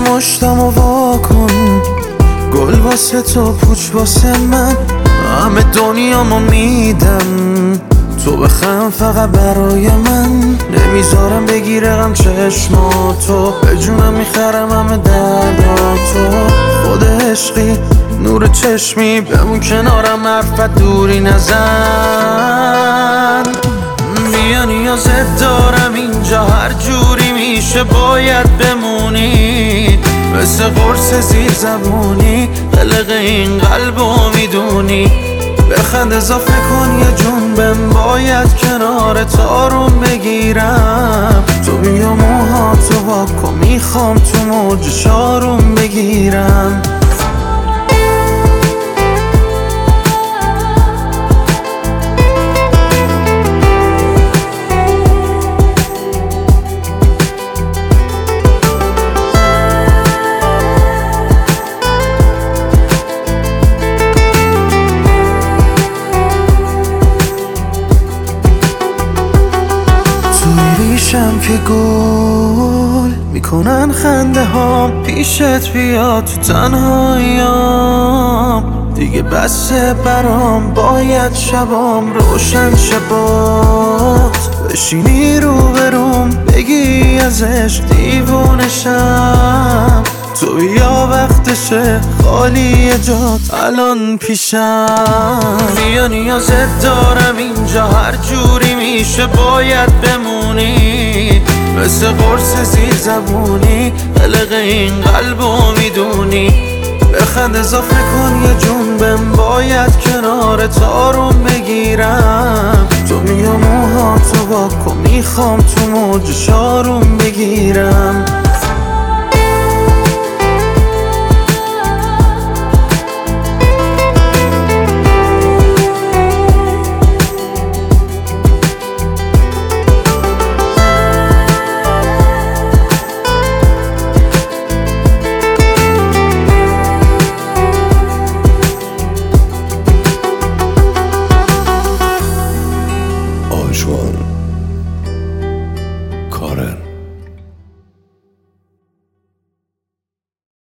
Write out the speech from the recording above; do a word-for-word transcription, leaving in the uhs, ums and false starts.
مشتمو واکن، گل واسه تو پوچ واسه من، همه دنیامو میدم تو بخم فقط برای من. نمیذارم بگیره غم چشماتو، به جونم میخرم همه درداتو. خود عشقی نور چشمی، بمون کنارم حرفت دوری نزن. بیا نیازت دارم اینجا، هر جوری میشه باید بمونی، مثل قرص زیر زبونی قلق این قلبو میدونی. بخند اضافه کن یه جون بهم، باید کنارت آروم بگیرم. تو بیا موهاتو واکن، میخوام تو موجش آروم بگیرم. ریشم که گل میکنن خنده هام، پیشت بیا تو تنهاییام. دیگه بسه برام، باید شبام روشن شبات، بشینی رو بروم بگی ازش دیوونشم. تو بیا وقتشه، خالی جات الان پیشم. بیا نیازت دارم اینجا، هر جوری میشه باید بمونی، مثل قرص زیر زبونی قلق این قلبو میدونی. بخند اضافه کن یه جون بهم، باید کنارت آروم بگیرم. تو بیا موهاتو واکن، میخوام تو موجش آروم بگیرم.